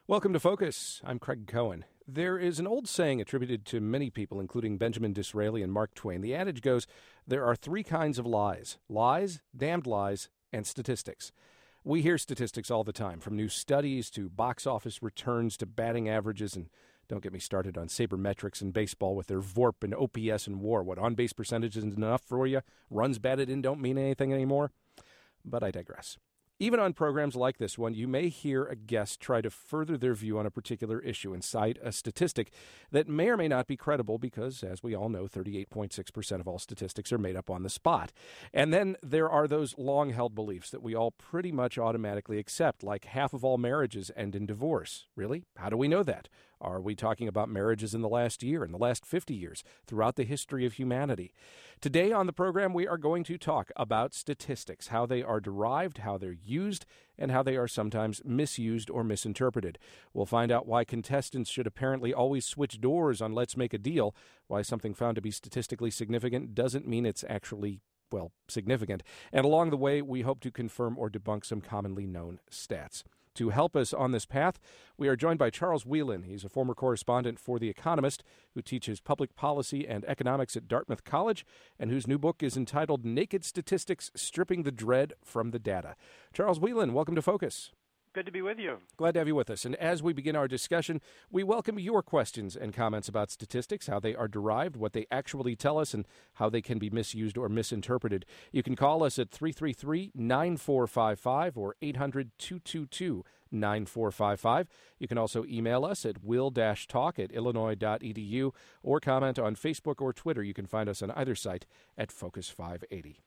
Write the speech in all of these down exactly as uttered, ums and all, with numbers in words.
Welcome to Focus. I'm Craig Cohen. There is an old saying attributed to many people, including Benjamin Disraeli and Mark Twain. The adage goes, there are three kinds of lies: lies, damned lies, and statistics. We hear statistics all the time, from new studies to box office returns to batting averages, and don't get me started on sabermetrics in baseball with their V O R P and O P S and WAR. What, on-base percentage isn't enough for you? Runs batted in don't mean anything anymore? But I digress. Even on programs like this one, you may hear a guest try to further their view on a particular issue and cite a statistic that may or may not be credible because, as we all know, thirty-eight point six percent of all statistics are made up on the spot. And then there are those long-held beliefs that we all pretty much automatically accept, like half of all marriages end in divorce. Really? How do we know that? Are we talking about marriages in the last year, in the last fifty years, throughout the history of humanity? Today on the program, we are going to talk about statistics, how they are derived, how they're used, and how they are sometimes misused or misinterpreted. We'll find out why contestants should apparently always switch doors on Let's Make a Deal, why something found to be statistically significant doesn't mean it's actually, well, significant. And along the way, we hope to confirm or debunk some commonly known stats. To help us on this path, we are joined by Charles Whelan. He's a former correspondent for The Economist who teaches public policy and economics at Dartmouth College and whose new book is entitled Naked Statistics: Stripping the Dread from the Data. Charles Whelan, welcome to Focus. Good to be with you. Glad to have you with us. And as we begin our discussion, we welcome your questions and comments about statistics, how they are derived, what they actually tell us, and how they can be misused or misinterpreted. You can call us at three three three, nine four five five or eight hundred, two two two, nine four five five. You can also email us at will dash talk at illinois dot e d u or comment on Facebook or Twitter. You can find us on either site at Focus five eighty.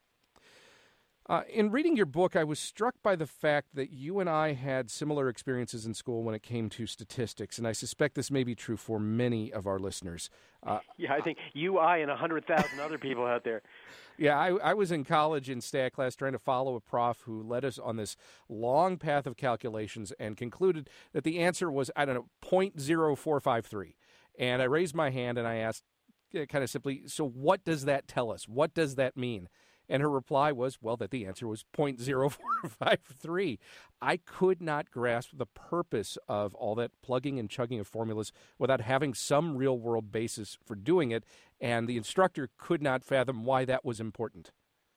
Uh, in reading your book, I was struck by the fact that you and I had similar experiences in school when it came to statistics, and I suspect this may be true for many of our listeners. Uh, yeah, I think you, I, and one hundred thousand other people out there. Yeah, I, I was in college in stat class trying to follow a prof who led us on this long path of calculations and concluded that the answer was, I don't know, zero point zero four five three. And I raised my hand and I asked uh, kind of simply, so what does that tell us? What does that mean? And her reply was, well, that the answer was zero point zero four five three. I could not grasp the purpose of all that plugging and chugging of formulas without having some real-world basis for doing it, and the instructor could not fathom why that was important.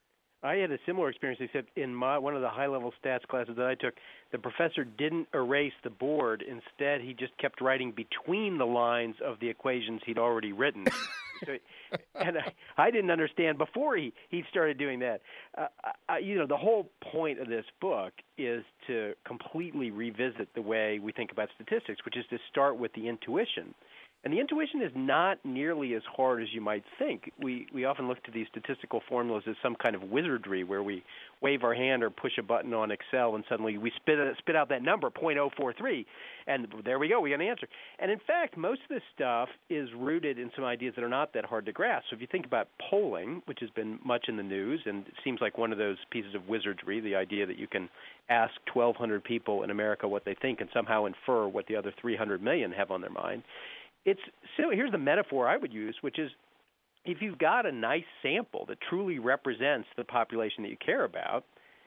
I had a similar experience, except in my one of the high-level stats classes that I took, the professor didn't erase the board. Instead, he just kept writing between the lines of the equations he'd already written. So, and I, I didn't understand before he, he started doing that. Uh, I, you know, the whole point of this book is to completely revisit the way we think about statistics, which is to start with the intuition. And the intuition is not nearly as hard as you might think. We we often look to these statistical formulas as some kind of wizardry where we wave our hand or push a button on Excel and suddenly we spit spit out that number, zero point zero four three, and there we go, we got an answer. And in fact, most of this stuff is rooted in some ideas that are not that hard to grasp. So if you think about polling, which has been much in the news, and it seems like one of those pieces of wizardry, the idea that you can ask twelve hundred people in America what they think and somehow infer what the other three hundred million have on their mind. It's so here's the metaphor I would use, which is if you've got a nice sample that truly represents the population that you care about,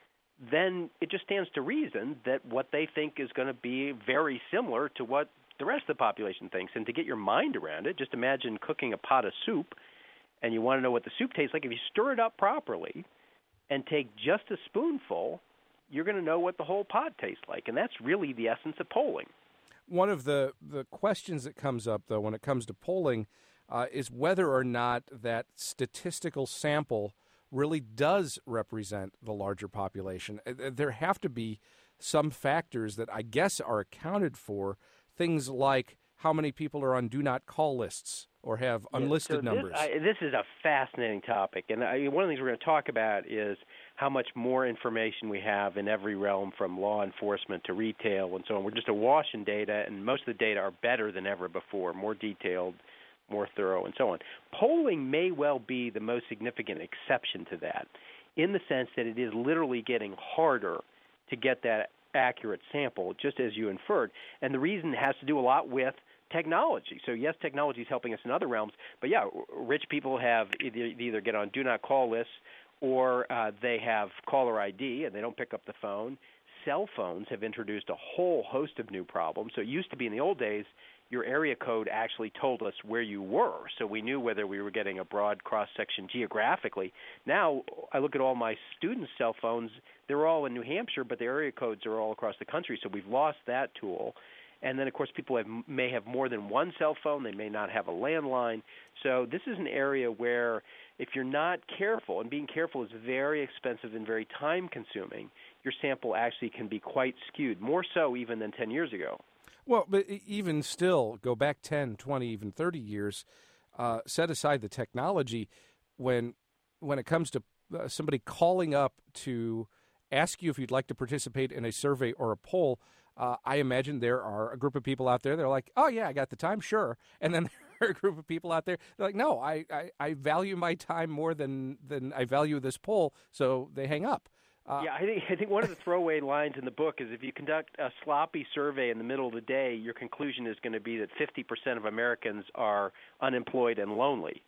then it just stands to reason that what they think is going to be very similar to what the rest of the population thinks. And to get your mind around it, just imagine cooking a pot of soup and you want to know what the soup tastes like. If you stir it up properly and take just a spoonful, you're going to know what the whole pot tastes like. And that's really the essence of polling. One of the, the questions that comes up, though, when it comes to polling uh, is whether or not that statistical sample really does represent the larger population. There have to be some factors that I guess are accounted for, things like how many people are on do not call lists or have unlisted yeah, so numbers. This, I, this is a fascinating topic, and I, one of the things we're going to talk about is how much more information we have in every realm, from law enforcement to retail and so on. We're just awash in data, and most of the data are better than ever before, more detailed, more thorough, and so on. Polling may well be the most significant exception to that, in the sense that it is literally getting harder to get that accurate sample, just as you inferred. And the reason has to do a lot with technology. So, yes, technology is helping us in other realms, but, yeah, rich people have either, either get on do not call lists or uh, they have caller I D and they don't pick up the phone. cell phones have introduced a whole host of new problems. So it used to be in the old days, your area code actually told us where you were, so we knew whether we were getting a broad cross-section geographically. Now, I look at all my students' cell phones. They're all in New Hampshire, but the area codes are all across the country, so we've lost that tool. And then, of course, people have, may have more than one cell phone. They may not have a landline. So this is an area where if you're not careful, and being careful is very expensive and very time-consuming, your sample actually can be quite skewed, more so even than ten years ago. Well, but even still, go back ten, twenty, even thirty years, uh, set aside the technology, when when it comes to uh, somebody calling up to ask you if you'd like to participate in a survey or a poll, uh, I imagine there are a group of people out there that are like, oh, yeah, I got the time, sure. And then there are a group of people out there they're like, no, I, I, I value my time more than, than I value this poll, so they hang up. Uh, yeah, I think I think one of the throwaway lines in the book is if you conduct a sloppy survey in the middle of the day, your conclusion is going to be that fifty percent of Americans are unemployed and lonely,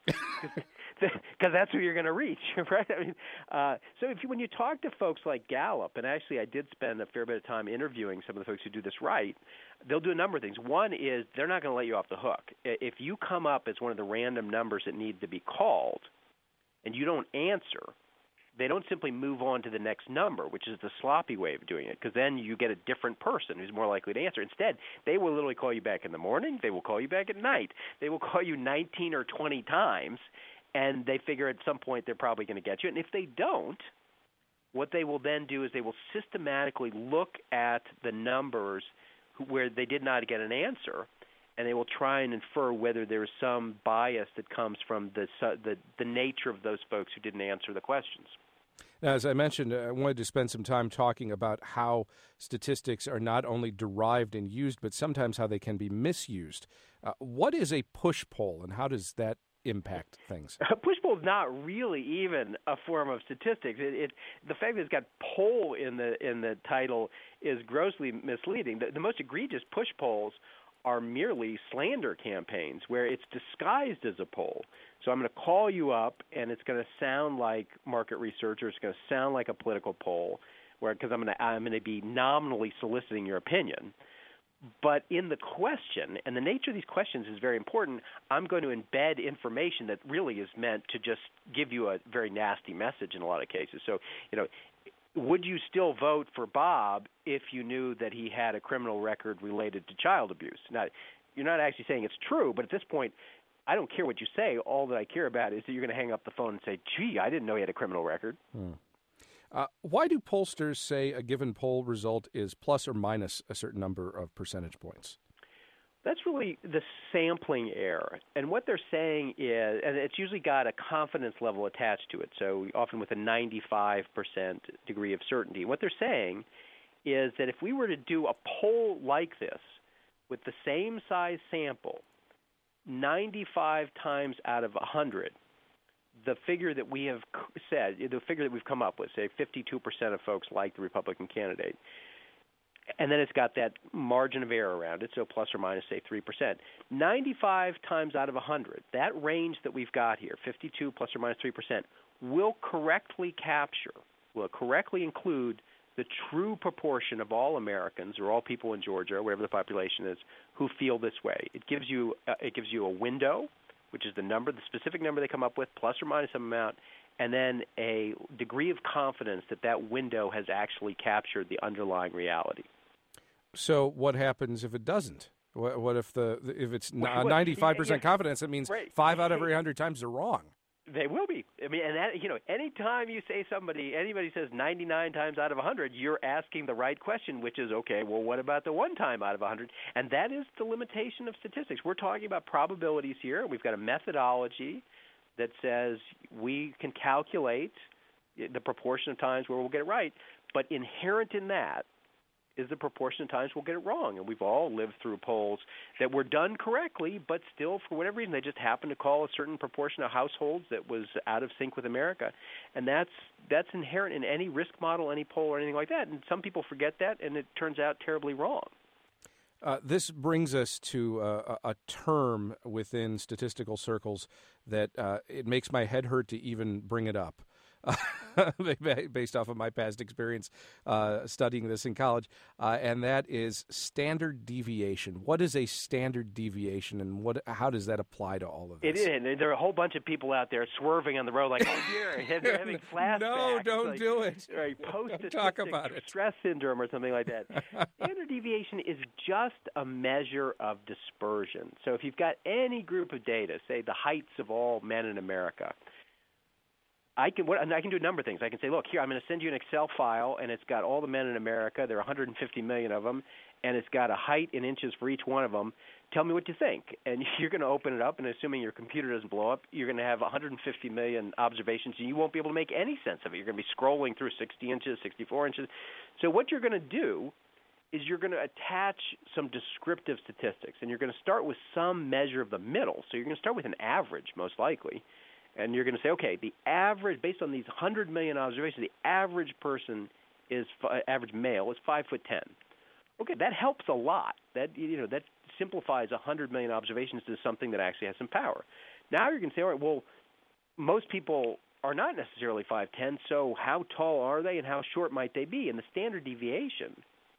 because that's who you're going to reach, right? I mean, uh, so if you, when you talk to folks like Gallup, and actually I did spend a fair bit of time interviewing some of the folks who do this right, they'll do a number of things. One is they're not going to let you off the hook. If you come up as one of the random numbers that need to be called, and you don't answer, they don't simply move on to the next number, which is the sloppy way of doing it, because then you get a different person who's more likely to answer. Instead, they will literally call you back in the morning. They will call you back at night. They will call you nineteen or twenty times, and they figure at some point they're probably going to get you. And if they don't, what they will then do is they will systematically look at the numbers where they did not get an answer, and they will try and infer whether there is some bias that comes from the, the, the nature of those folks who didn't answer the questions. Now, as I mentioned, I wanted to spend some time talking about how statistics are not only derived and used, but sometimes how they can be misused. Uh, what is a push poll, and how does that impact things? A push poll is not really even a form of statistics. It, it, the fact that it's got poll in the in the title is grossly misleading. The, the most egregious push polls are merely slander campaigns where it's disguised as a poll. So I'm going to call you up, and it's going to sound like market research, or it's going to sound like a political poll, where because I'm going to I'm going to be nominally soliciting your opinion. But in the question, and the nature of these questions is very important, I'm going to embed information that really is meant to just give you a very nasty message in a lot of cases. So, you know, would you still vote for Bob if you knew that he had a criminal record related to child abuse? Now, you're not actually saying it's true, but at this point, I don't care what you say. All that I care about is that you're going to hang up the phone and say, gee, I didn't know he had a criminal record. Hmm. Uh, why do pollsters say a given poll result is plus or minus a certain number of percentage points? That's really the sampling error. And what they're saying is, and it's usually got a confidence level attached to it, so often with a ninety-five percent degree of certainty. What they're saying is that if we were to do a poll like this with the same size sample, ninety-five times out of one hundred, the figure that we have said, the figure that we've come up with, say fifty-two percent of folks like the Republican candidate, and then it's got that margin of error around it, so plus or minus, say, three percent. ninety-five times out of one hundred, that range that we've got here, fifty-two plus or minus three percent, will correctly capture, will correctly include the true proportion of all Americans or all people in Georgia, or wherever the population is, who feel this way. It gives you uh, it gives you a window, which is the number, the specific number they come up with, plus or minus some amount, and then a degree of confidence that that window has actually captured the underlying reality. So what happens if it doesn't? What, what if the if it's ninety-five percent yeah, confidence? That means right. five out of every hundred times they're wrong. They will be. I mean, and that, you know, any time you say somebody, anybody says ninety-nine times out of one hundred, you're asking the right question, which is, okay, well, what about the one time out of one hundred? And that is the limitation of statistics. We're talking about probabilities here. We've got a methodology that says we can calculate the proportion of times where we'll get it right, but inherent in that is the proportion of times we'll get it wrong. And we've all lived through polls that were done correctly, but still, for whatever reason, they just happened to call a certain proportion of households that was out of sync with America. And that's that's inherent in any risk model, any poll, or anything like that. And some people forget that, and it turns out terribly wrong. Uh, this brings us to uh, a term within statistical circles that uh, it makes my head hurt to even bring it up. based off of my past experience uh, studying this in college, uh, and that is standard deviation. What is a standard deviation, and what? How does that apply to all of this? It is. And there are a whole bunch of people out there swerving on the road like, oh, dear, they're having flashbacks. No, don't like, do it. Right, post-statistic talk about it. stress syndrome or something like that. Standard deviation is just a measure of dispersion. So if you've got any group of data, say the heights of all men in America, I can what, I can do a number of things. I can say, look, here, I'm going to send you an Excel file, and it's got all the men in America. There are one hundred fifty million of them, and it's got a height in inches for each one of them. Tell me what you think. And you're going to open it up, and assuming your computer doesn't blow up, you're going to have one hundred fifty million observations, and you won't be able to make any sense of it. You're going to be scrolling through sixty inches, sixty-four inches. So what you're going to do is you're going to attach some descriptive statistics, and you're going to start with some measure of the middle. So you're going to start with an average, most likely. And you're going to say, okay, the average, based on these one hundred million observations, the average person is, average male is five foot ten. Okay, that helps a lot. That, you know, that simplifies one hundred million observations to something that actually has some power. Now you're going to say, all right, well, most people are not necessarily five ten, so how tall are they and how short might they be? And the standard deviation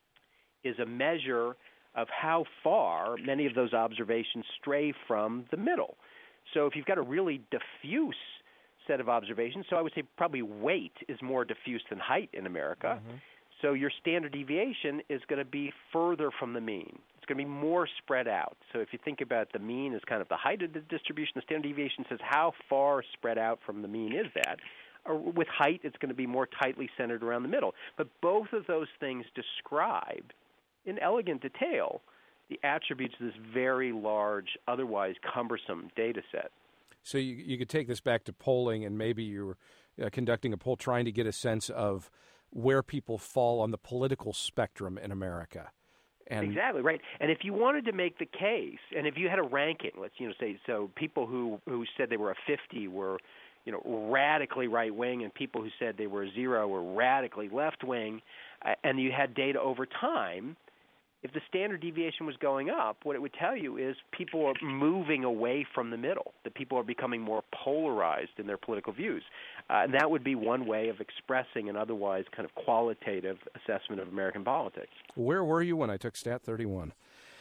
is a measure of how far many of those observations stray from the middle. So if you've got a really diffuse set of observations, so I would say probably weight is more diffuse than height in America, mm-hmm. so your standard deviation is going to be further from the mean. It's going to be more spread out. So if you think about the mean as kind of the height of the distribution, the standard deviation says how far spread out from the mean is that. Or with height, it's going to be more tightly centered around the middle. But both of those things describe in elegant detail the attributes of this very large, otherwise cumbersome data set. So you, you could take this back to polling, and maybe you were uh, conducting a poll trying to get a sense of where people fall on the political spectrum in America. And exactly, right. And if you wanted to make the case, and if you had a ranking, let's you know say, so people who, who said they were a fifty were you know, radically right-wing, and people who said they were a zero were radically left-wing, uh, and you had data over time, if the standard deviation was going up, what it would tell you is people are moving away from the middle, that people are becoming more polarized in their political views. Uh, and that would be one way of expressing an otherwise kind of qualitative assessment of American politics. Where were you when I took Stat thirty-one?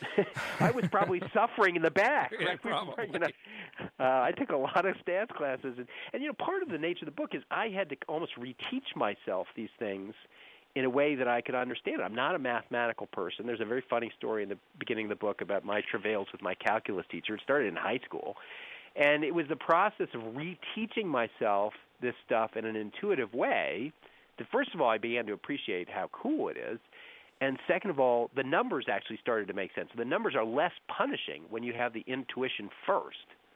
I was probably suffering in the back. Yeah, right? probably. You know, uh, I took a lot of stats classes. And, and, you know, part of the nature of the book is I had to almost reteach myself these things in a way that I could understand. I'm not a mathematical person. There's a very funny story in the beginning of the book about my travails with my calculus teacher. It started in high school. And it was the process of reteaching myself this stuff in an intuitive way that, first of all, I began to appreciate how cool it is. And second of all, the numbers actually started to make sense. The numbers are less punishing when you have the intuition first.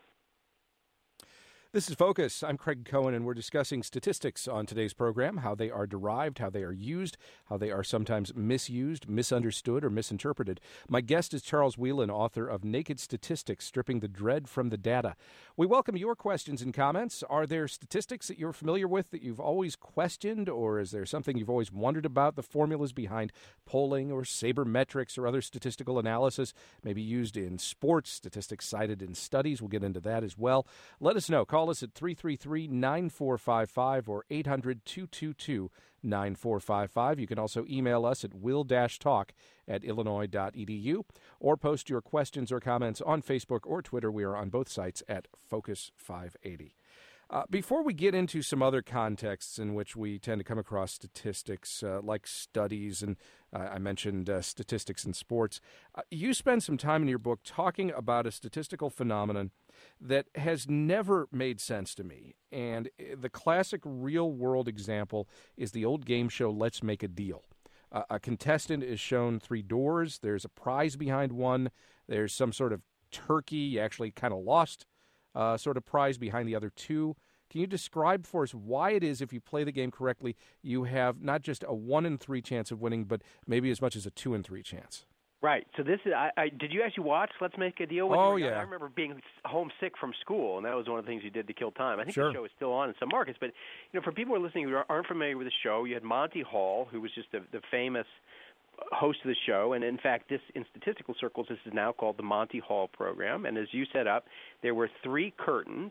This is Focus. I'm Craig Cohen, and we're discussing statistics on today's program, how they are derived, how they are used, how they are sometimes misused, misunderstood, or misinterpreted. My guest is Charles Whelan, author of Naked Statistics, Stripping the Dread from the Data. We welcome your questions and comments. Are there statistics that you're familiar with that you've always questioned, or is there something you've always wondered about, the formulas behind polling or sabermetrics or other statistical analysis, maybe used in sports, statistics cited in studies? We'll get into that as well. Let us know. Call Call us at three three three, nine four five five or eight hundred, two two two, nine four five five. You can also email us at will dash talk at illinois dot e d u or post your questions or comments on Facebook or Twitter. We are on both sites at Focus five eighty. Uh, before we get into some other contexts in which we tend to come across statistics, uh, like studies, and uh, I mentioned uh, statistics in sports, uh, you spend some time in your book talking about a statistical phenomenon that has never made sense to me. And the classic real-world example is the old game show Let's Make a Deal. Uh, a contestant is shown three doors. There's a prize behind one. There's some sort of turkey. You actually kind of lost uh, sort of prize behind the other two. Can you describe for us why it is, if you play the game correctly, you have not just a one in three chance of winning, but maybe as much as a two in three chance? Right. So this is. I, I did you actually watch Let's Make a Deal? When oh you were yeah. I remember being homesick from school, and that was one of the things you did to kill time. I think sure. the show is still on in some markets, but you know, for people who are listening who aren't familiar with the show, you had Monty Hall, who was just the, the famous host of the show, and in fact, this in statistical circles, this is now called the Monty Hall program. And as you set up, there were three curtains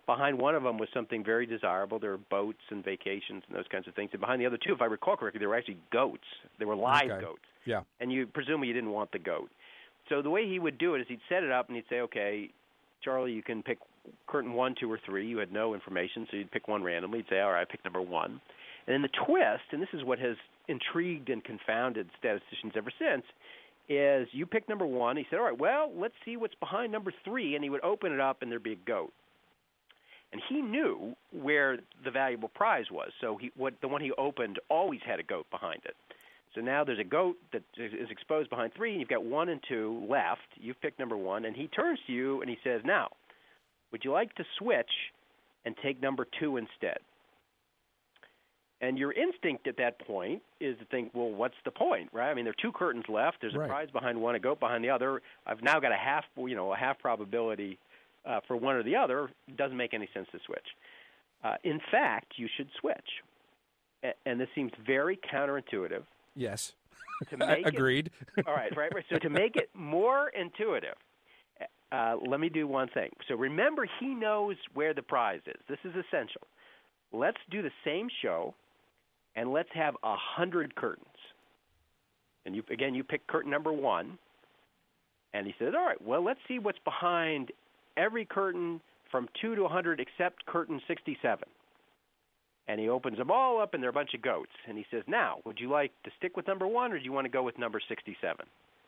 Behind one of them was something very desirable. There were boats and vacations and those kinds of things. And behind the other two, if I recall correctly, there were actually goats. They were live okay. goats. Yeah. And you presumably you didn't want the goat. So the way he would do it is he'd set it up and he'd say, okay, Charlie, you can pick curtain one, two, or three. You had no information, so you'd pick one randomly. You'd say, all right, I pick number one. And then the twist, and this is what has intrigued and confounded statisticians ever since, is you pick number one. He said, all right, well, let's see what's behind number three. And he would open it up, and there'd be a goat. And he knew where the valuable prize was. So he, what, the one he opened always had a goat behind it. So now there's a goat that is exposed behind three, and you've got one and two left. You've picked number one, and he turns to you and he says, now, would you like to switch and take number two instead? And your instinct at that point is to think, well, what's the point, right? I mean, there are two curtains left. There's a right. prize behind one, a goat behind the other. I've now got a half, you know, a half probability uh, for one or the other. It doesn't make any sense to switch. Uh, in fact, you should switch. A- and this seems very counterintuitive. Yes. To make Agreed. It, all right, right, right. So to make it more intuitive, uh, let me do one thing. So remember, he knows where the prize is. This is essential. Let's do the same show, and let's have a hundred curtains. And you again, you pick curtain number one, and he says, all right, well, let's see what's behind every curtain from two to one hundred except curtain sixty-seven. And he opens them all up, and they're a bunch of goats. And he says, now, would you like to stick with number one, or do you want to go with number sixty-seven?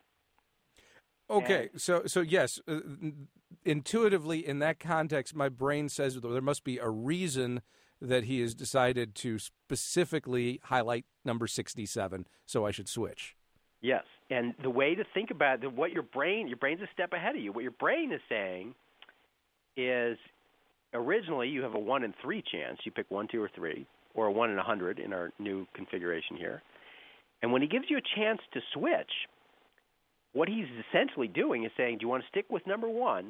Okay, and, so so yes, uh, intuitively in that context, my brain says there must be a reason that he has decided to specifically highlight number sixty-seven, so I should switch. Yes, and the way to think about it, what your brain, your brain's a step ahead of you. What your brain is saying is, originally, you have a one in three chance. You pick one, two, or three, or a one in a hundred in our new configuration here. And when he gives you a chance to switch, what he's essentially doing is saying, do you want to stick with number one,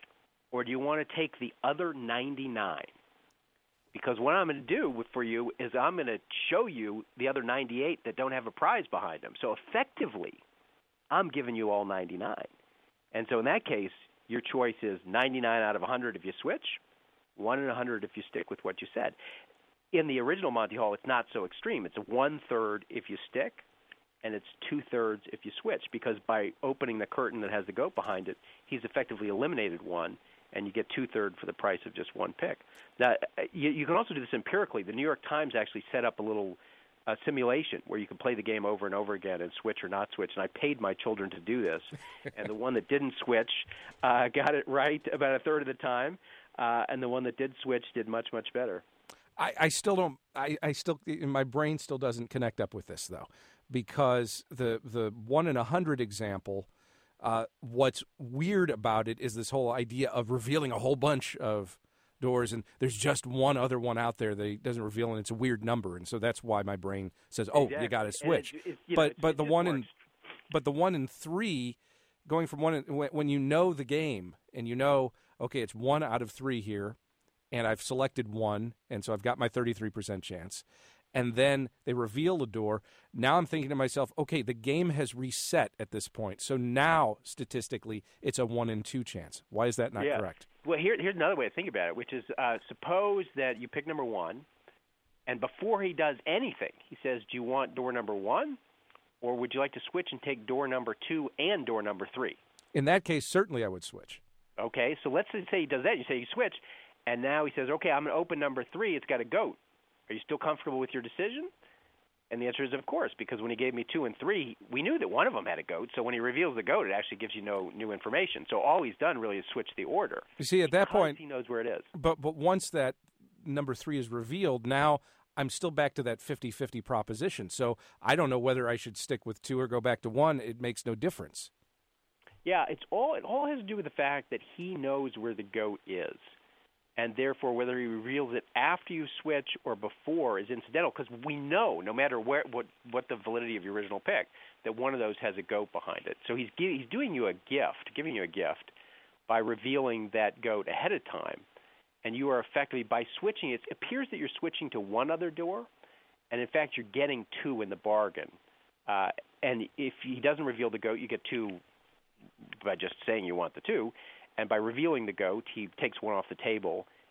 or do you want to take the other ninety-nine? Because what I'm going to do for you is I'm going to show you the other ninety-eight that don't have a prize behind them. So effectively, I'm giving you all ninety-nine. And so in that case, your choice is ninety-nine out of one hundred if you switch, one in one hundred if you stick with what you said. In the original Monty Hall, it's not so extreme. It's a one-third if you stick, and it's two-thirds if you switch, because by opening the curtain that has the goat behind it, he's effectively eliminated one, and you get two-thirds for the price of just one pick. Now, you, you can also do this empirically. The New York Times actually set up a little uh, simulation where you can play the game over and over again and switch or not switch, and I paid my children to do this. And the one that didn't switch uh, got it right about a third of the time, uh, and the one that did switch did much, much better. I, I still don't. I, I still. My brain still doesn't connect up with this though, because the the one in a hundred example. Uh, what's weird about it is this whole idea of revealing a whole bunch of doors, and there's just one other one out there that he doesn't reveal, and it's a weird number, and so that's why my brain says, "Oh, exactly. You got to switch." It, it, you but know, but the one works. in but the one in three, going from one in, when, when you know the game and you know, okay, it's one out of three here, and I've selected one, and so I've got my thirty-three percent chance. And then they reveal a door. Now I'm thinking to myself, okay, the game has reset at this point. So now, statistically, it's a one in two chance. Why is that not yeah. correct? Well, here, here's another way to think about it, which is uh, suppose that you pick number one, and before he does anything, he says, do you want door number one, or would you like to switch and take door number two and door number three? In that case, certainly I would switch. Okay, so let's say he does that. You say you switch, and now he says, okay, I'm going to open number three. It's got a goat. Are you still comfortable with your decision? And the answer is, of course, because when he gave me two and three, we knew that one of them had a goat. So when he reveals the goat, it actually gives you no new information. So all he's done really is switch the order. You see, at that point, he knows where it is. But but once that number three is revealed, now I'm still back to that fifty-fifty proposition. So I don't know whether I should stick with two or go back to one. It makes no difference. Yeah, it's all it all has to do with the fact that he knows where the goat is. And therefore, whether he reveals it after you switch or before is incidental, because we know, no matter where, what, what the validity of your original pick, that one of those has a goat behind it. So he's he's doing you a gift, giving you a gift, by revealing that goat ahead of time. And you are effectively, by switching, it appears that you're switching to one other door, and in fact, you're getting two in the bargain. Uh, and if he doesn't reveal the goat, you get two by just saying you want the two. And by revealing the goat, he takes one off the table,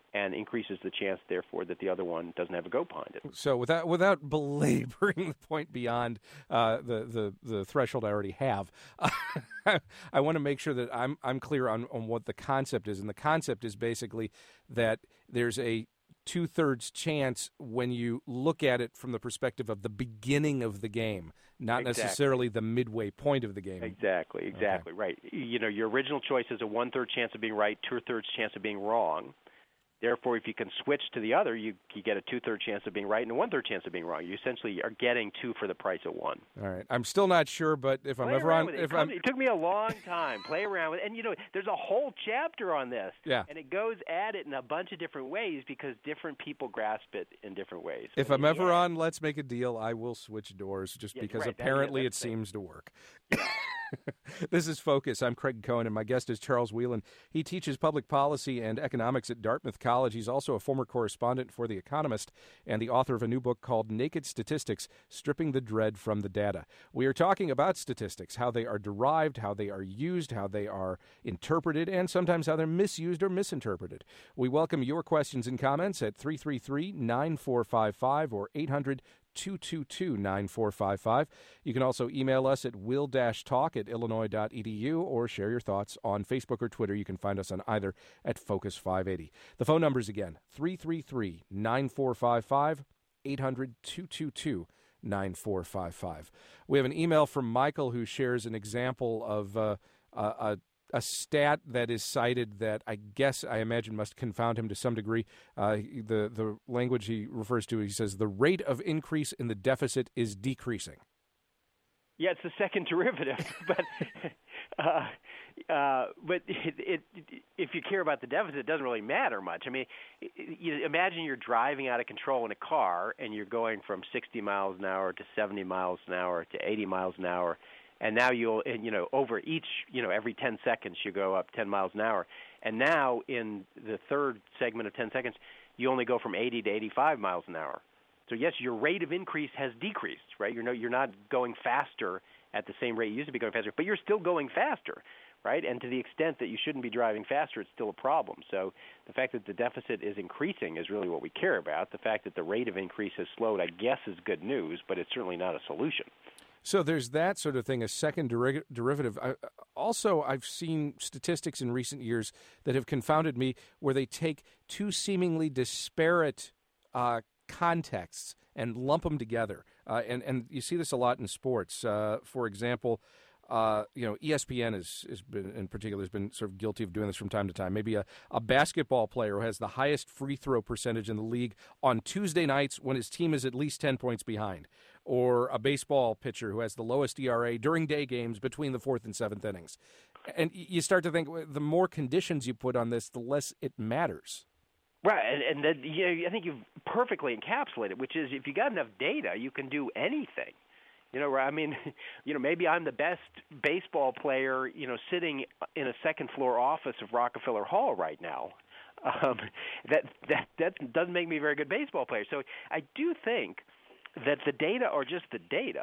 and increases the chance, therefore, that the other one doesn't have a go behind it. So without without belaboring the point beyond uh, the, the the threshold I already have, I want to make sure that I'm I'm clear on, on what the concept is. And the concept is basically that there's a two-thirds chance when you look at it from the perspective of the beginning of the game, not exactly. necessarily the midway point of the game. Exactly, exactly, okay. Right. You know, your original choice is a one-third chance of being right, two-thirds chance of being wrong. Therefore, if you can switch to the other, you, you get a two-third chance of being right and a one-third chance of being wrong. You essentially are getting two for the price of one. All right. I'm still not sure, but if Play I'm ever around on... with it. If It, I'm... it took me a long time. Play around with it. And, you know, there's a whole chapter on this. Yeah. And it goes at it in a bunch of different ways because different people grasp it in different ways. If but I'm ever end, on Let's Make a Deal, I will switch doors just yeah, because right. apparently that, it seems to work. This is Focus. I'm Craig Cohen, and my guest is Charles Whelan. He teaches public policy and economics at Dartmouth College. He's also a former correspondent for The Economist and the author of a new book called Naked Statistics, Stripping the Dread from the Data. We are talking about statistics, how they are derived, how they are used, how they are interpreted, and sometimes how they're misused or misinterpreted. We welcome your questions and comments at three three three, nine four five five or eight hundred, two two two, nine four five five. You can also email us at will dash talk at illinois dot e d u or share your thoughts on Facebook or Twitter. You can find us on either at Focus five eighty. The phone numbers again, three three three, nine four five five, eight hundred, two two two, nine four five five. We have an email from Michael who shares an example of uh, a, a stat that is cited that I guess I imagine must confound him to some degree. Uh, the the language he refers to, he says, the rate of increase in the deficit is decreasing. Yeah, it's the second derivative, but uh, uh, but it, it, if you care about the deficit, it doesn't really matter much. I mean, you imagine you're driving out of control in a car and you're going from sixty miles an hour to seventy miles an hour to eighty miles an hour. And now you'll, you know, over each, you know, every ten seconds you go up ten miles an hour. And now in the third segment of ten seconds, you only go from eighty to eighty-five miles an hour. So yes, your rate of increase has decreased, right? You're no, you're not going faster at the same rate you used to be going faster, but you're still going faster, right? And to the extent that you shouldn't be driving faster, it's still a problem. So the fact that the deficit is increasing is really what we care about. The fact that the rate of increase has slowed, I guess, is good news, but it's certainly not a solution. So there's that sort of thing, a second deri- derivative. I, also, I've seen statistics in recent years that have confounded me where they take two seemingly disparate uh, contexts and lump them together. Uh, and, and you see this a lot in sports. Uh, for example, uh, you know, E S P N has, has been, in particular, has been sort of guilty of doing this from time to time. Maybe a, a basketball player who has the highest free throw percentage in the league on Tuesday nights when his team is at least ten points behind, or a baseball pitcher who has the lowest E R A during day games between the fourth and seventh innings. And you start to think the more conditions you put on this, the less it matters. Right, and, and then, you know, I think you've perfectly encapsulated, which is if you got enough data, you can do anything. You know, I mean, you know, maybe I'm the best baseball player, you know, sitting in a second-floor office of Rockefeller Hall right now. Um, that that that doesn't make me a very good baseball player. So I do think that the data are just the data,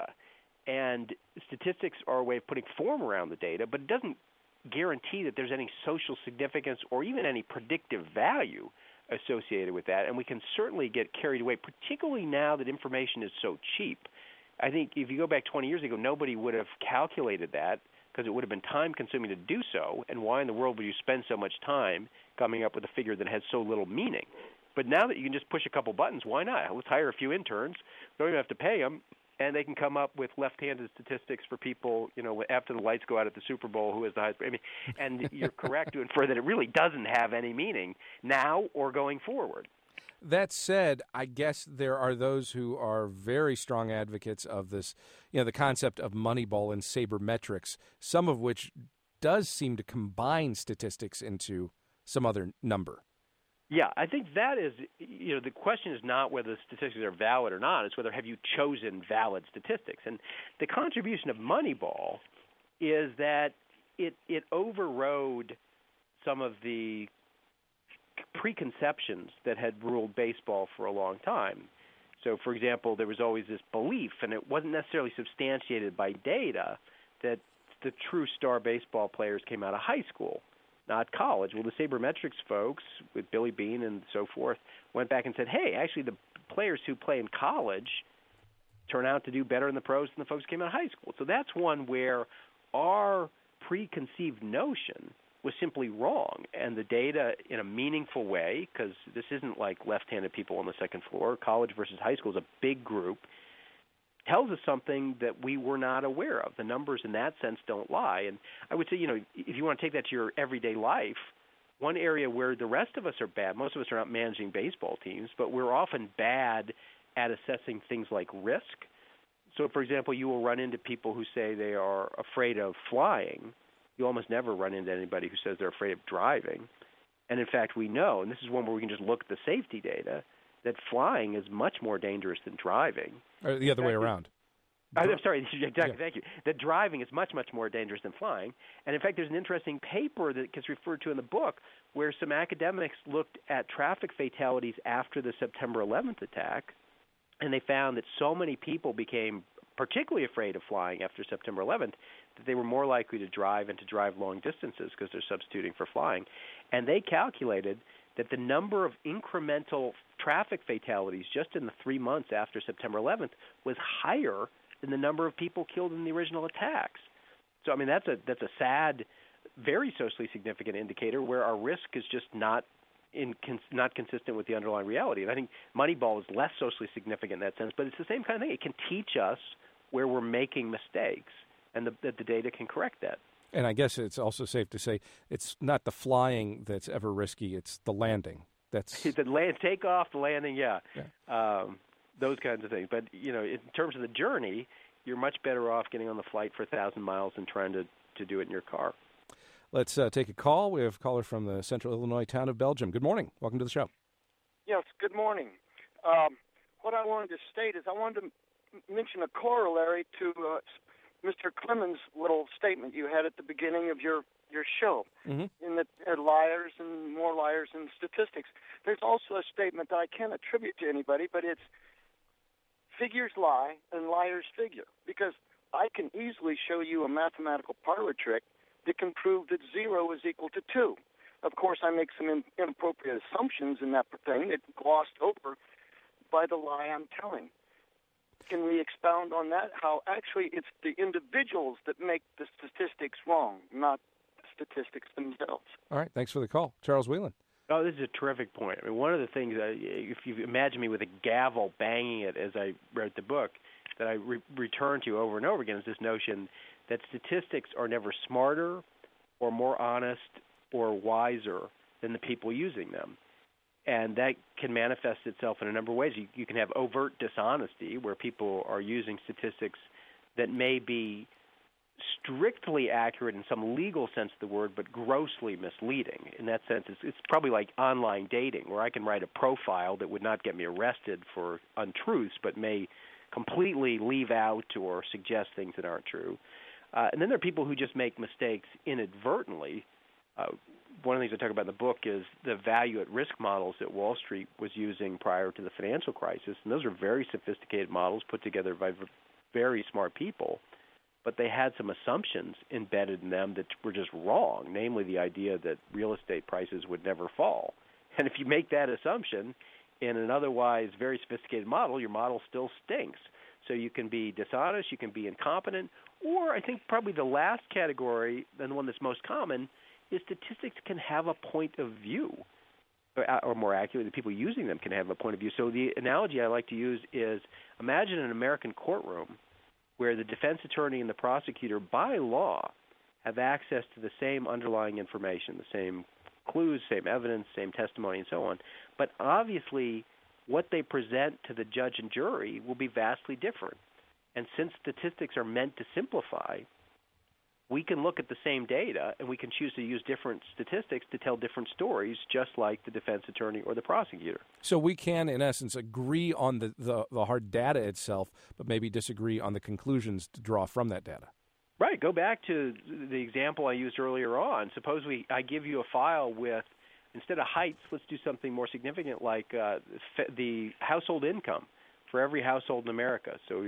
and statistics are a way of putting form around the data, but it doesn't guarantee that there's any social significance or even any predictive value associated with that. And we can certainly get carried away, particularly now that information is so cheap. I think if you go back twenty years ago, nobody would have calculated that because it would have been time-consuming to do so, and why in the world would you spend so much time coming up with a figure that has so little meaning? But now that you can just push a couple buttons, why not? Let's hire a few interns. Don't even have to pay them, and they can come up with left-handed statistics for people, you know, after the lights go out at the Super Bowl, who has the highest. I mean, and you're correct to infer that it really doesn't have any meaning now or going forward. That said, I guess there are those who are very strong advocates of this, you know, the concept of Moneyball and sabermetrics, some of which does seem to combine statistics into some other number. Yeah, I think that is, you know, the question is not whether the statistics are valid or not. It's whether have you chosen valid statistics. And the contribution of Moneyball is that it it overrode some of the preconceptions that had ruled baseball for a long time. So, for example, there was always this belief, and it wasn't necessarily substantiated by data, that the true star baseball players came out of high school. not college. Well, the sabermetrics folks with Billy Beane and so forth went back and said, hey, actually the players who play in college turn out to do better in the pros than the folks who came out of high school. So that's one where our preconceived notion was simply wrong, and the data in a meaningful way, because this isn't like left-handed people on the second floor. College versus high school is a big group, tells us something that we were not aware of. The numbers in that sense don't lie. And I would say, you know, if you want to take that to your everyday life, one area where the rest of us are bad, most of us are not managing baseball teams, but we're often bad at assessing things like risk. So, for example, you will run into people who say they are afraid of flying. You almost never run into anybody who says they're afraid of driving. And, in fact, we know, and this is one where we can just look at the safety data, that flying is much more dangerous than driving. Or the other way around. I'm sorry, exactly, yeah. Thank you. That driving is much, much more dangerous than flying. And, in fact, there's an interesting paper that gets referred to in the book where some academics looked at traffic fatalities after the September eleventh attack, and they found that so many people became particularly afraid of flying after September eleventh that they were more likely to drive and to drive long distances because they're substituting for flying. And they calculated that the number of incremental traffic fatalities just in the three months after September eleventh was higher than the number of people killed in the original attacks. So, I mean, that's a that's a sad, very socially significant indicator where our risk is just not in cons- not consistent with the underlying reality. And I think Moneyball is less socially significant in that sense, but it's the same kind of thing. It can teach us where we're making mistakes, and the, that the data can correct that. And I guess it's also safe to say it's not the flying that's ever risky; it's the landing. That's the land, takeoff, the landing, yeah, yeah. Um, those kinds of things. But you know, in terms of the journey, you're much better off getting on the flight for a thousand miles than trying to, to do it in your car. Let's uh, take a call. We have a caller from the central Illinois town of Belgium. Good morning. Welcome to the show. Yes, good morning. Um, what I wanted to state is I wanted to m- mention a corollary to uh, Mister Clemens' little statement you had at the beginning of your, your show, mm-hmm. in the uh, liars and more liars and statistics. There's also a statement that I can't attribute to anybody, but it's figures lie and liars figure, because I can easily show you a mathematical parlor trick that can prove that zero is equal to two. Of course, I make some in, inappropriate assumptions in that thing that glossed over by the lie I'm telling. Can we expound on that? How actually it's the individuals that make the statistics wrong, not the statistics themselves. All right. Thanks for the call. Charles Whelan. Oh, this is a terrific point. I mean, one of the things, uh, if you imagine me with a gavel banging it as I wrote the book, that I re- return to over and over again is this notion that statistics are never smarter or more honest or wiser than the people using them. And that can manifest itself in a number of ways. You, you can have overt dishonesty where people are using statistics that may be strictly accurate in some legal sense of the word, but grossly misleading. In that sense, it's, it's probably like online dating, where I can write a profile that would not get me arrested for untruths, but may completely leave out or suggest things that aren't true. Uh, and then there are people who just make mistakes inadvertently. Uh, one of the things I talk about in the book is the value at risk models that Wall Street was using prior to the financial crisis. And those are very sophisticated models put together by very smart people. But they had some assumptions embedded in them that were just wrong, namely the idea that real estate prices would never fall. And if you make that assumption in an otherwise very sophisticated model, your model still stinks. So you can be dishonest, you can be incompetent, or I think probably the last category, and the one that's most common, is statistics can have a point of view, or, or more accurately, the people using them can have a point of view. So the analogy I like to use is imagine an American courtroom where the defense attorney and the prosecutor, by law, have access to the same underlying information, the same clues, same evidence, same testimony, and so on. But obviously, what they present to the judge and jury will be vastly different. And since statistics are meant to simplify, we can look at the same data and we can choose to use different statistics to tell different stories, just like the defense attorney or the prosecutor. So we can, in essence, agree on the, the, the hard data itself, but maybe disagree on the conclusions to draw from that data. Right. Go back to the example I used earlier on. Suppose we I give you a file with, instead of heights, let's do something more significant like uh, the household income for every household in America. So we got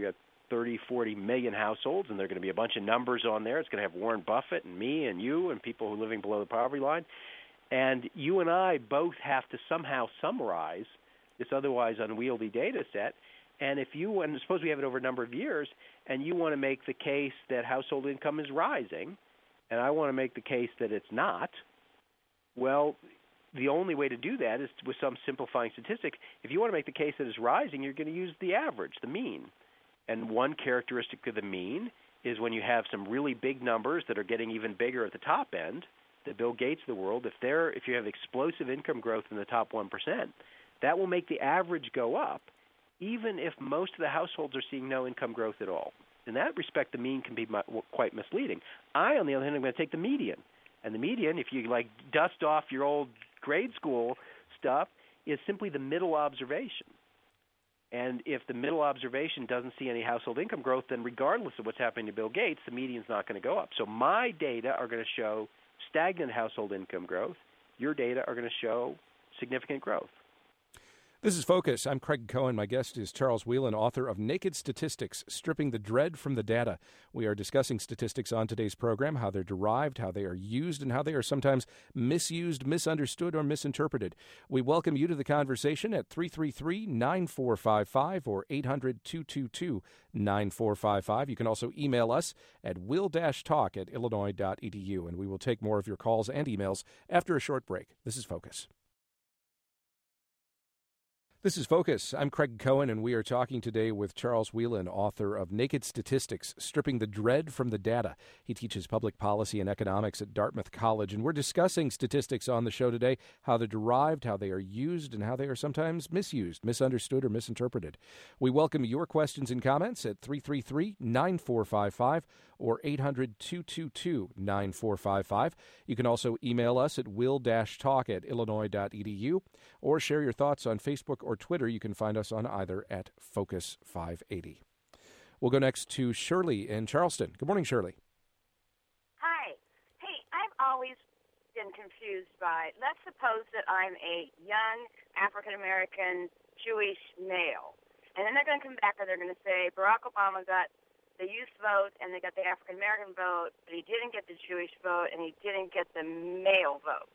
thirty, forty million households, and there are going to be a bunch of numbers on there. It's going to have Warren Buffett and me and you and people who are living below the poverty line. And you and I both have to somehow summarize this otherwise unwieldy data set. And if you, and suppose we have it over a number of years, and you want to make the case that household income is rising, and I want to make the case that it's not, well, the only way to do that is with some simplifying statistics. If you want to make the case that it's rising, you're going to use the average, the mean. And one characteristic of the mean is when you have some really big numbers that are getting even bigger at the top end, the Bill Gates of the world, if they're if you have explosive income growth in the top one percent, that will make the average go up, even if most of the households are seeing no income growth at all. In that respect, the mean can be quite misleading. I, on the other hand, am going to take the median. And the median, if you like dust off your old grade school stuff, is simply the middle observation. And if the middle observation doesn't see any household income growth, then regardless of what's happening to Bill Gates, the median's not going to go up. So my data are going to show stagnant household income growth. Your data are going to show significant growth. This is Focus. I'm Craig Cohen. My guest is Charles Whelan, author of Naked Statistics, Stripping the Dread from the Data. We are discussing statistics on today's program, how they're derived, how they are used, and how they are sometimes misused, misunderstood, or misinterpreted. We welcome you to the conversation at three three three, nine four five five or eight hundred, two two two, nine four five five. You can also email us at will-talk at illinois dot e d u, and we will take more of your calls and emails after a short break. This is Focus. This is Focus. I'm Craig Cohen, and we are talking today with Charles Whelan, author of Naked Statistics, Stripping the Dread from the Data. He teaches public policy and economics at Dartmouth College, and we're discussing statistics on the show today, how they're derived, how they are used, and how they are sometimes misused, misunderstood, or misinterpreted. We welcome your questions and comments at three three three, nine four five five or eight hundred, two two two, nine four five five. You can also email us at will-talk at illinois dot e d u or share your thoughts on Facebook or Twitter. You can find us on either at Focus five eighty. We'll go next to Shirley in Charleston. Good morning, Shirley. Hi. Hey, I've always been confused by, let's suppose that I'm a young African-American Jewish male, and then they're going to come back and they're going to say Barack Obama got the youth vote and they got the African-American vote, but he didn't get the Jewish vote and he didn't get the male vote.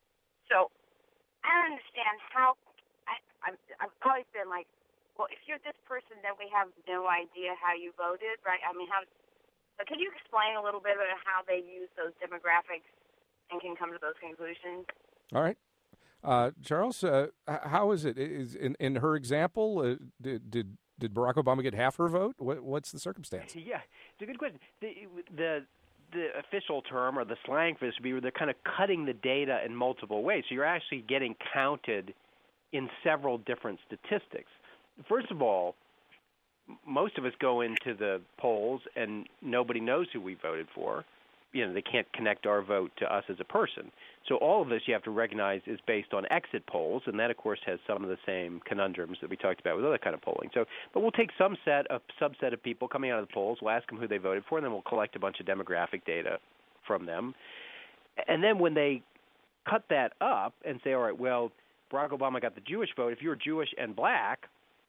So I don't understand how I, I've, I've always been like, well, if you're this person, then we have no idea how you voted, right? I mean, how? So can you explain a little bit about how they use those demographics and can come to those conclusions? All right. Uh, Charles, uh, how is it? Is in, in her example, uh, did, did did Barack Obama get half her vote? What, what's the circumstance? Yeah, it's a good question. The, the the official term or the slang for this would be where they're kind of cutting the data in multiple ways. So you're actually getting counted in several different statistics. First of all, most of us go into the polls and nobody knows who we voted for. You know, they can't connect our vote to us as a person. So all of this you have to recognize is based on exit polls, and that, of course, has some of the same conundrums that we talked about with other kind of polling. So, but we'll take some set, a subset of people coming out of the polls, we'll ask them who they voted for, and then we'll collect a bunch of demographic data from them. And then when they cut that up and say, all right, well, Barack Obama got the Jewish vote. If you're Jewish and black,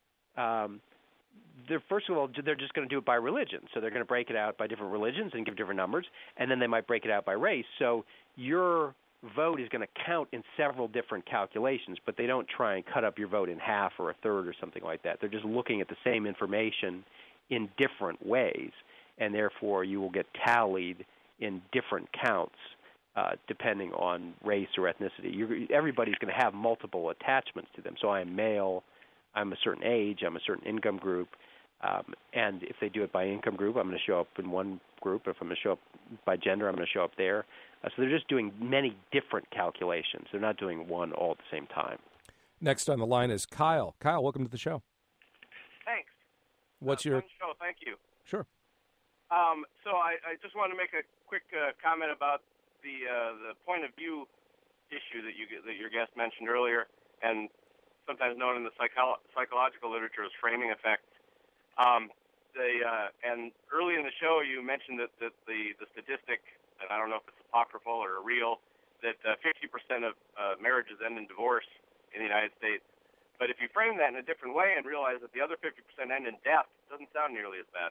um, they're first of all, they're just going to do it by religion. So they're going to break it out by different religions and give different numbers, and then they might break it out by race. So your vote is going to count in several different calculations, but they don't try and cut up your vote in half or a third or something like that. They're just looking at the same information in different ways, and therefore you will get tallied in different counts uh, depending on race or ethnicity. You're, everybody's going to have multiple attachments to them. So I'm male, I'm a certain age, I'm a certain income group, um, and if they do it by income group, I'm going to show up in one group. If I'm going to show up by gender, I'm going to show up there. Uh, so they're just doing many different calculations. They're not doing one all at the same time. Next on the line is Kyle. Kyle, welcome to the show. Thanks. What's uh, your show? Thank you. Sure. Um, so I, I just want to make a quick uh, comment about the uh, the point of view issue that you that your guest mentioned earlier, and sometimes known in the psycho- psychological literature as framing effect. Um, the uh, and early in the show you mentioned that, that the the statistic, and I don't know if it's apocryphal or real, that uh, fifty percent of uh, marriages end in divorce in the United States. But if you frame that in a different way and realize that the other fifty percent end in death, doesn't sound nearly as bad.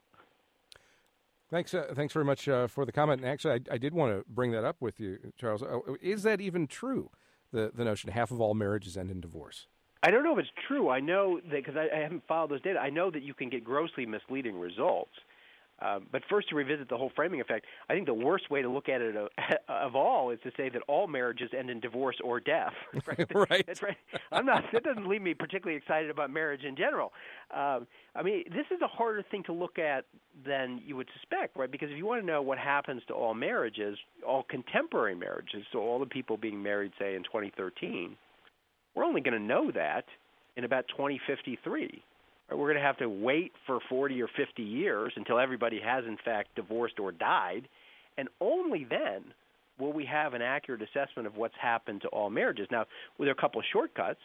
Thanks, uh, thanks very much uh, for the comment. And actually, I, I did want to bring that up with you, Charles. Uh, is that even true? The the notion half of all marriages end in divorce. I don't know if it's true. I know that because I, I haven't followed those data. I know that you can get grossly misleading results. Um, but first, to revisit the whole framing effect, I think the worst way to look at it of, of all is to say that all marriages end in divorce or death. Right? Right. That's right. I'm not. That doesn't leave me particularly excited about marriage in general. Um, I mean, this is a harder thing to look at than you would suspect, right? Because if you want to know what happens to all marriages, all contemporary marriages, so all the people being married, say, in twenty thirteen, we're only going to know that in about twenty fifty-three. We're going to have to wait for forty or fifty years until everybody has, in fact, divorced or died, and only then will we have an accurate assessment of what's happened to all marriages. Now, with a couple of shortcuts,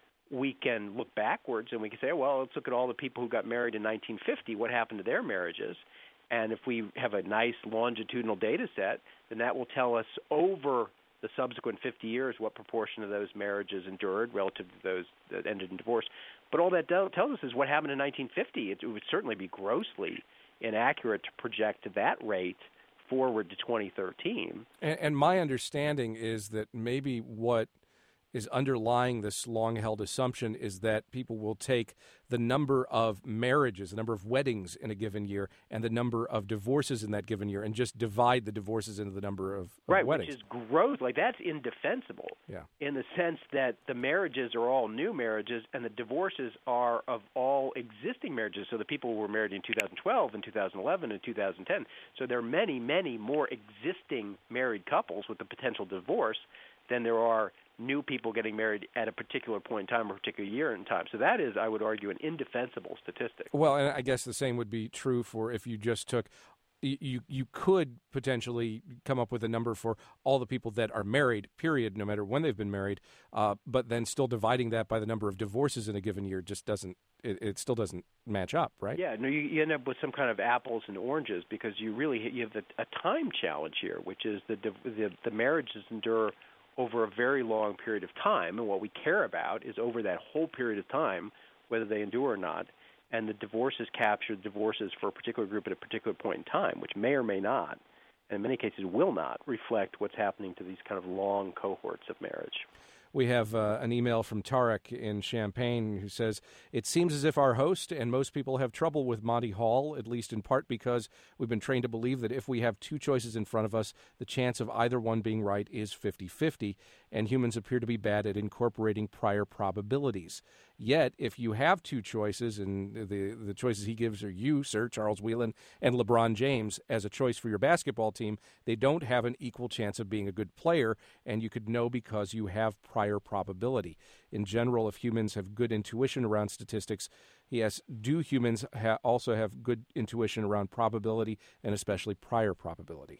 we can look backwards and we can say, well, let's look at all the people who got married in nineteen fifty, what happened to their marriages, and if we have a nice longitudinal data set, then that will tell us over the subsequent fifty years what proportion of those marriages endured relative to those that ended in divorce. But all that do- tells us is what happened in nineteen fifty. It, it would certainly be grossly inaccurate to project that rate forward to twenty thirteen. And, and my understanding is that maybe what is underlying this long-held assumption is that people will take the number of marriages, the number of weddings in a given year, and the number of divorces in that given year, and just divide the divorces into the number of, of right, weddings. Which is gross. Like, that's indefensible. Yeah. In the sense that the marriages are all new marriages, and the divorces are of all existing marriages. So the people who were married in two thousand twelve and two thousand eleven and two thousand ten. So there are many, many more existing married couples with the potential divorce than there are new people getting married at a particular point in time or a particular year in time. So that is, I would argue, an indefensible statistic. Well, and I guess the same would be true for if you just took you you could potentially come up with a number for all the people that are married, period, no matter when they've been married, uh, but then still dividing that by the number of divorces in a given year just doesn't, it, it still doesn't match up, right? Yeah, no, you, you end up with some kind of apples and oranges because you really, you have a, a time challenge here, which is the, the, the marriages endure over a very long period of time, and what we care about is over that whole period of time, whether they endure or not, and the divorces capture divorces for a particular group at a particular point in time, which may or may not, and in many cases will not, reflect what's happening to these kind of long cohorts of marriage. We have uh, an email from Tarek in Champaign who says, it seems as if our host and most people have trouble with Monty Hall, at least in part because we've been trained to believe that if we have two choices in front of us, the chance of either one being right is fifty-fifty, and humans appear to be bad at incorporating prior probabilities. Yet, if you have two choices, and the, the choices he gives are you, Sir Charles Whelan, and LeBron James as a choice for your basketball team, they don't have an equal chance of being a good player, and you could know because you have prior probability. In general, if humans have good intuition around statistics, he asks, do humans ha- also have good intuition around probability, and especially prior probability?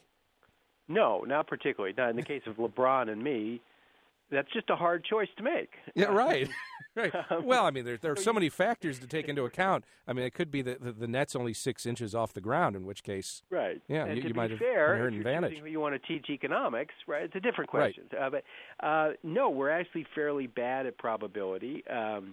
No, not particularly. Now, in the case of LeBron and me, that's just a hard choice to make. Yeah, right. right. Well, I mean, there, there are so many factors to take into account. I mean, it could be that the, the net's only six inches off the ground, in which case, right? Yeah, and you, to you be might have fair, an advantage. If you want to teach economics, right? It's a different question. Right. Uh, but uh, no, we're actually fairly bad at probability, um,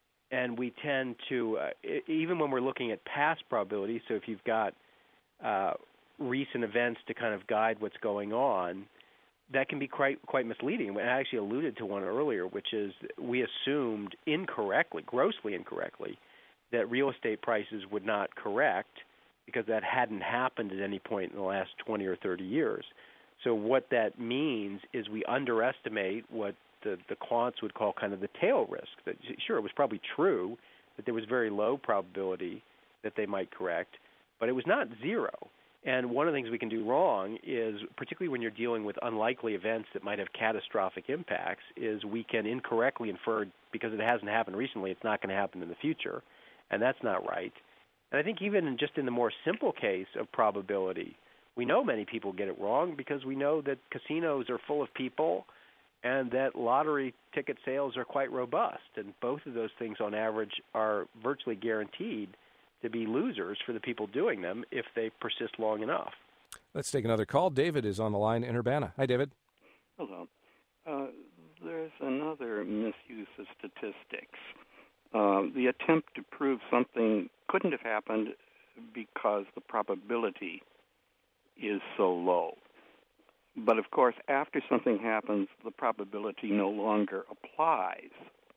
and we tend to, uh, even when we're looking at past probability. So if you've got uh, recent events to kind of guide what's going on, that can be quite quite misleading. I actually alluded to one earlier, which is we assumed incorrectly, grossly incorrectly, that real estate prices would not correct because that hadn't happened at any point in the last twenty or thirty years. So what that means is we underestimate what the, the quants would call kind of the tail risk. That, sure, it was probably true that there was very low probability that they might correct, but it was not zero. And one of the things we can do wrong is, particularly when you're dealing with unlikely events that might have catastrophic impacts, is we can incorrectly infer, because it hasn't happened recently, it's not going to happen in the future, and that's not right. And I think even in just in the more simple case of probability, we know many people get it wrong because we know that casinos are full of people and that lottery ticket sales are quite robust, and both of those things on average are virtually guaranteed to be losers for the people doing them if they persist long enough. Let's take another call. David is on the line in Urbana. Hi, David. Hello. Uh, there's another misuse of statistics. uh, the attempt to prove something couldn't have happened because the probability is so low. But, of course, after something happens, the probability no longer applies.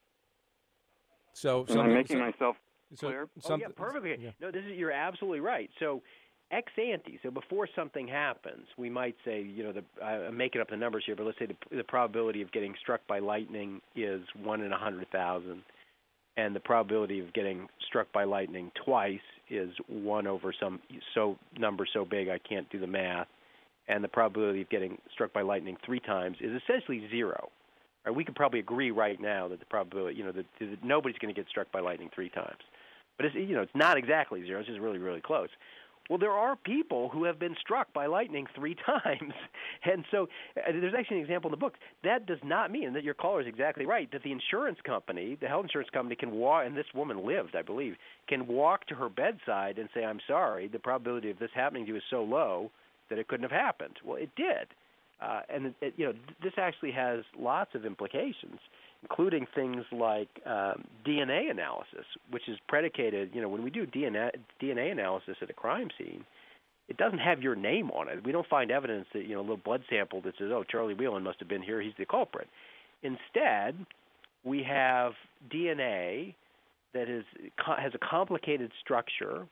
So, Am some, I making so, myself so, clear? Oh, yeah, perfectly. Yeah. No, this is you're absolutely right. So, ex ante, so before something happens, we might say, you know, the, I'm making up the numbers here, but let's say the, the probability of getting struck by lightning is one in a hundred thousand, and the probability of getting struck by lightning twice is one over some so number so big I can't do the math, and the probability of getting struck by lightning three times is essentially zero. Right, we could probably agree right now that the probability, you know, that, that nobody's going to get struck by lightning three times. But it's, you know, it's not exactly zero. It's just really, really close. Well, there are people who have been struck by lightning three times. And so uh, there's actually an example in the book. That does not mean, that your caller is exactly right, that the insurance company, the health insurance company can walk, and this woman lived, I believe, can walk to her bedside and say, I'm sorry, the probability of this happening to you is so low that it couldn't have happened. Well, it did. Uh, and, it, it, you know, this actually has lots of implications, including things like um, D N A analysis, which is predicated, you know, when we do D N A, D N A analysis at a crime scene, it doesn't have your name on it. We don't find evidence that, you know, a little blood sample that says, oh, Charlie Whelan must have been here, he's the culprit. Instead, we have D N A that is has a complicated structure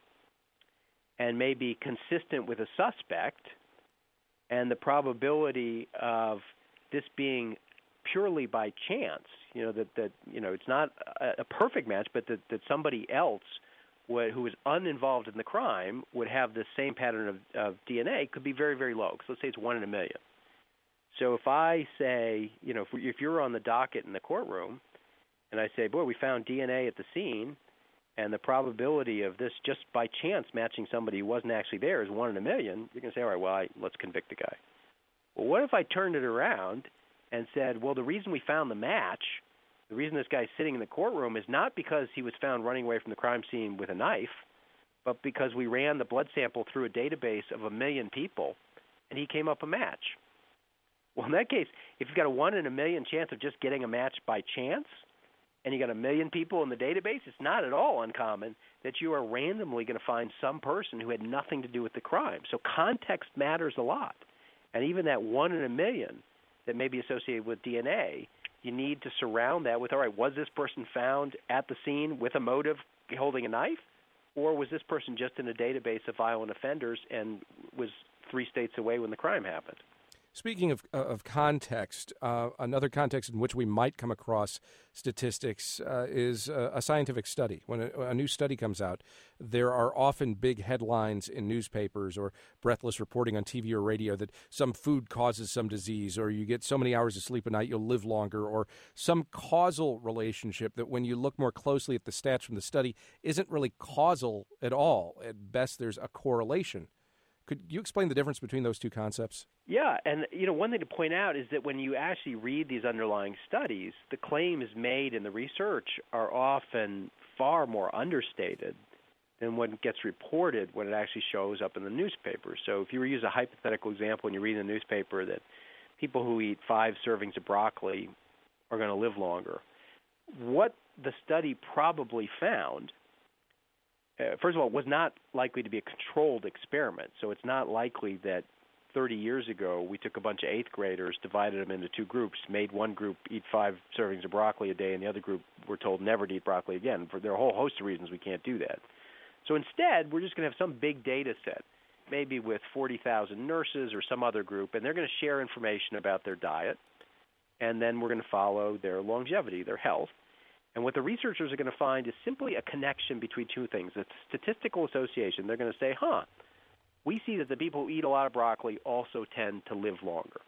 and may be consistent with a suspect, and the probability of this being purely by chance, you know, that, that you know, it's not a, a perfect match, but that, that somebody else would, who is uninvolved in the crime would have the same pattern of, of D N A could be very, very low. Because let's say it's one in a million. So if I say, you know, if, we, if you're on the docket in the courtroom, and I say, boy, we found D N A at the scene, and the probability of this just by chance matching somebody who wasn't actually there is one in a million, you're going to say, all right, well, I, let's convict the guy. Well, what if I turned it around and said, well, the reason we found the match, the reason this guy's sitting in the courtroom is not because he was found running away from the crime scene with a knife, but because we ran the blood sample through a database of a million people, and he came up a match. Well, in that case, if you've got a one in a million chance of just getting a match by chance, and you got a million people in the database, it's not at all uncommon that you are randomly going to find some person who had nothing to do with the crime. So context matters a lot. And even that one in a million that may be associated with D N A, you need to surround that with, all right, was this person found at the scene with a motive holding a knife? Or was this person just in a database of violent offenders and was three states away when the crime happened? Speaking of, uh, of context, uh, another context in which we might come across statistics uh, is uh, a scientific study. When a, a new study comes out, there are often big headlines in newspapers or breathless reporting on T V or radio that some food causes some disease, or you get so many hours of sleep a night you'll live longer, or some causal relationship that when you look more closely at the stats from the study isn't really causal at all. At best, there's a correlation. Could you explain the difference between those two concepts? Yeah, and you know, one thing to point out is that when you actually read these underlying studies, the claims made in the research are often far more understated than what gets reported when it actually shows up in the newspaper. So if you use a hypothetical example and you read in the newspaper that people who eat five servings of broccoli are going to live longer, what the study probably found, Uh, first of all, it was not likely to be a controlled experiment. So it's not likely that thirty years ago we took a bunch of eighth graders, divided them into two groups, made one group eat five servings of broccoli a day, and the other group were told never to eat broccoli again. For there are a whole host of reasons we can't do that. So instead, we're just going to have some big data set, maybe with forty thousand nurses or some other group, and they're going to share information about their diet, and then we're going to follow their longevity, their health. And what the researchers are going to find is simply a connection between two things, a statistical association. They're going to say, huh, we see that the people who eat a lot of broccoli also tend to live longer.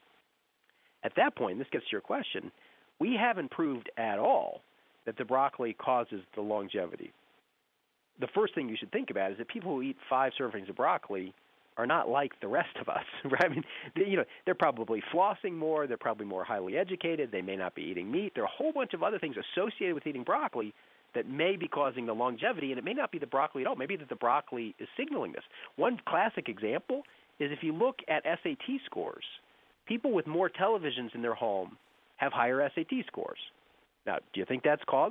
At that point, this gets to your question, we haven't proved at all that the broccoli causes the longevity. The first thing you should think about is that people who eat five servings of broccoli are not like the rest of us, right? I mean, they, you know, they're probably flossing more. They're probably more highly educated. They may not be eating meat. There are a whole bunch of other things associated with eating broccoli that may be causing the longevity, and it may not be the broccoli at all. Maybe that the broccoli is signaling this. One classic example is if you look at S A T scores, people with more televisions in their home have higher S A T scores. Now, do you think that's causal?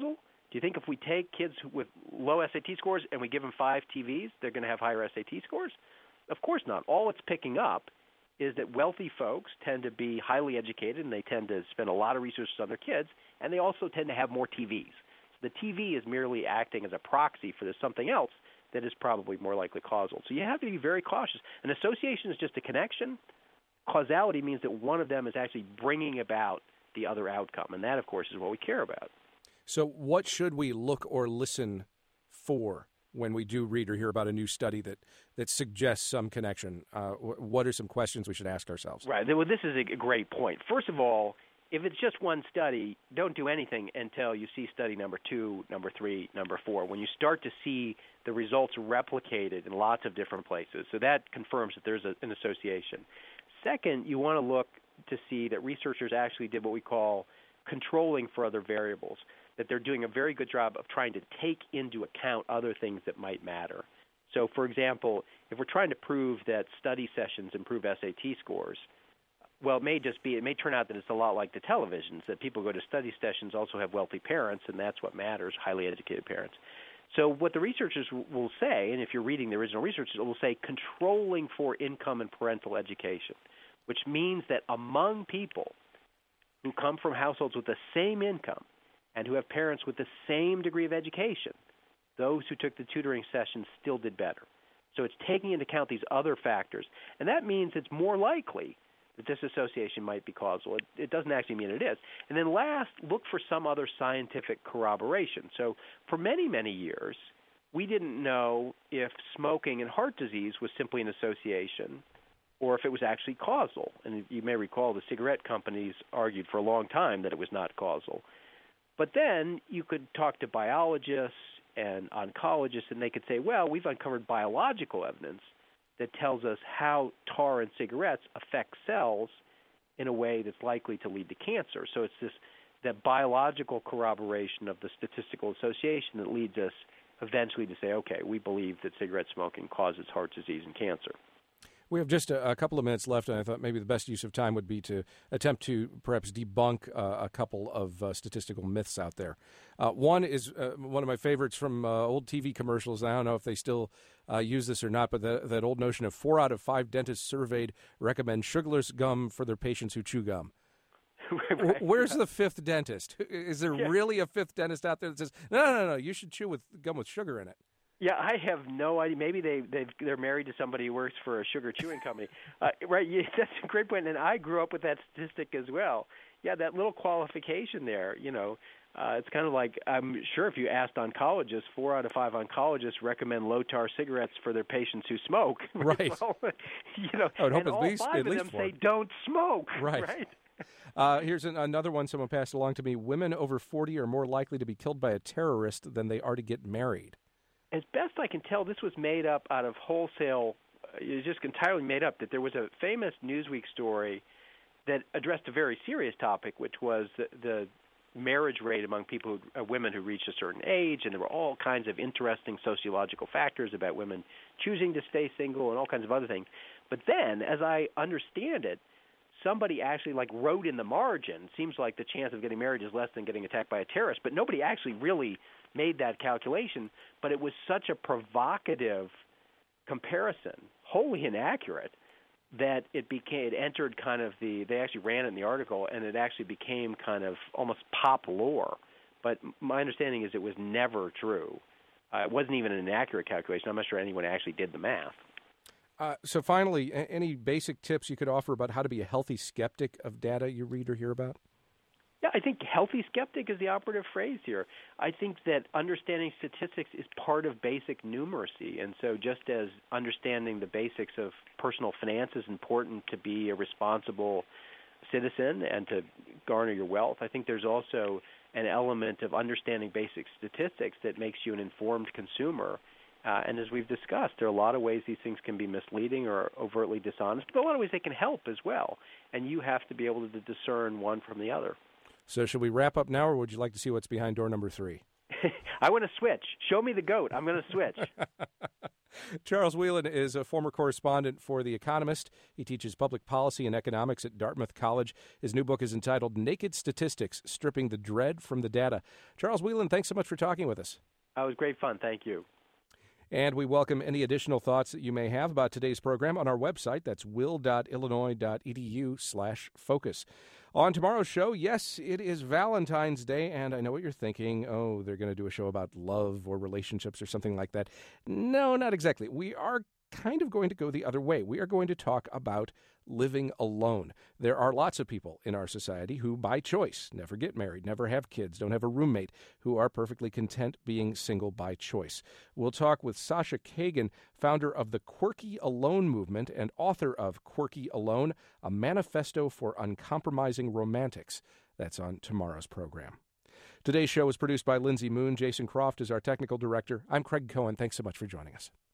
Do you think if we take kids with low S A T scores and we give them five T Vs, they're going to have higher S A T scores? Of course not. All it's picking up is that wealthy folks tend to be highly educated, and they tend to spend a lot of resources on their kids, and they also tend to have more T Vs. So the T V is merely acting as a proxy for this something else that is probably more likely causal. So you have to be very cautious. An association is just a connection. Causality means that one of them is actually bringing about the other outcome, and that, of course, is what we care about. So what should we look or listen for when we do read or hear about a new study that, that suggests some connection? Uh, what are some questions we should ask ourselves? Right. Well, this is a great point. First of all, if it's just one study, don't do anything until you see study number two, number three, number four, when you start to see the results replicated in lots of different places. So that confirms that there's a, an association. Second, you want to look to see that researchers actually did what we call controlling for other variables, that they're doing a very good job of trying to take into account other things that might matter. So, for example, if we're trying to prove that study sessions improve S A T scores, well, it may just be, it may turn out that it's a lot like the televisions, that people go to study sessions also have wealthy parents, and that's what matters, highly educated parents. So what the researchers will say, and if you're reading the original research, it will say controlling for income and parental education, which means that among people who come from households with the same income and who have parents with the same degree of education, those who took the tutoring sessions still did better. So it's taking into account these other factors, and that means it's more likely that this association might be causal. It, it doesn't actually mean it is. And then last, look for some other scientific corroboration. So for many, many years, we didn't know if smoking and heart disease was simply an association or if it was actually causal. And you may recall the cigarette companies argued for a long time that it was not causal. But then you could talk to biologists and oncologists, and they could say, well, we've uncovered biological evidence that tells us how tar in cigarettes affect cells in a way that's likely to lead to cancer. So it's this that biological corroboration of the statistical association that leads us eventually to say, okay, we believe that cigarette smoking causes heart disease and cancer. We have just a, a couple of minutes left, and I thought maybe the best use of time would be to attempt to perhaps debunk uh, a couple of uh, statistical myths out there. Uh, one is uh, one of my favorites from uh, old T V commercials. I don't know if they still uh, use this or not, but that, that old notion of four out of five dentists surveyed recommend sugarless gum for their patients who chew gum. Right. Where's the fifth dentist? Is there yeah. really a fifth dentist out there that says, no, no, no, you should chew with gum with sugar in it? Yeah, I have no idea. Maybe they they've, they're married to somebody who works for a sugar chewing company, uh, right? Yeah, that's a great point, and I grew up with that statistic as well. Yeah, that little qualification there. You know, uh, it's kind of like I'm sure if you asked oncologists, four out of five oncologists recommend low tar cigarettes for their patients who smoke. Right. Well, you know, I would hope and at all least five at of least them four. say don't smoke. Right. Right. Uh, here's an, another one someone passed along to me. Women over forty are more likely to be killed by a terrorist than they are to get married. As best I can tell, this was made up out of wholesale. Uh, it was just entirely made up. That there was a famous Newsweek story that addressed a very serious topic, which was the, the marriage rate among people, who, uh, women who reached a certain age, and there were all kinds of interesting sociological factors about women choosing to stay single and all kinds of other things. But then, as I understand it, somebody actually like wrote in the margin, seems like the chance of getting married is less than getting attacked by a terrorist, but nobody actually really made that calculation. But it was such a provocative comparison, wholly inaccurate, that it became, it entered kind of the, they actually ran it in the article, and it actually became kind of almost pop lore. But my understanding is it was never true. Uh, it wasn't even an inaccurate calculation. I'm not sure anyone actually did the math. Uh, so finally, a- any basic tips you could offer about how to be a healthy skeptic of data you read or hear about? Yeah, I think healthy skeptic is the operative phrase here. I think that understanding statistics is part of basic numeracy. And so just as understanding the basics of personal finance is important to be a responsible citizen and to garner your wealth, I think there's also an element of understanding basic statistics that makes you an informed consumer. Uh, and as we've discussed, there are a lot of ways these things can be misleading or overtly dishonest, but a lot of ways they can help as well. And you have to be able to discern one from the other. So should we wrap up now, or would you like to see what's behind door number three? I want to switch. Show me the goat. I'm going to switch. Charles Whelan is a former correspondent for The Economist. He teaches public policy and economics at Dartmouth College. His new book is entitled Naked Statistics, Stripping the Dread from the Data. Charles Whelan, thanks so much for talking with us. That was great fun. Thank you. And we welcome any additional thoughts that you may have about today's program on our website. That's will.illinois.edu slash focus. On tomorrow's show, yes, it is Valentine's Day, and I know what you're thinking. Oh, they're going to do a show about love or relationships or something like that. No, not exactly. We are kind of going to go the other way. We are going to talk about living alone. There are lots of people in our society who, by choice, never get married, never have kids, don't have a roommate, who are perfectly content being single by choice. We'll talk with Sasha Kagan, founder of the Quirky Alone movement and author of Quirky Alone, a manifesto for uncompromising romantics. That's on tomorrow's program. Today's show was produced by Lindsay Moon. Jason Croft is our technical director. I'm Craig Cohen. Thanks so much for joining us.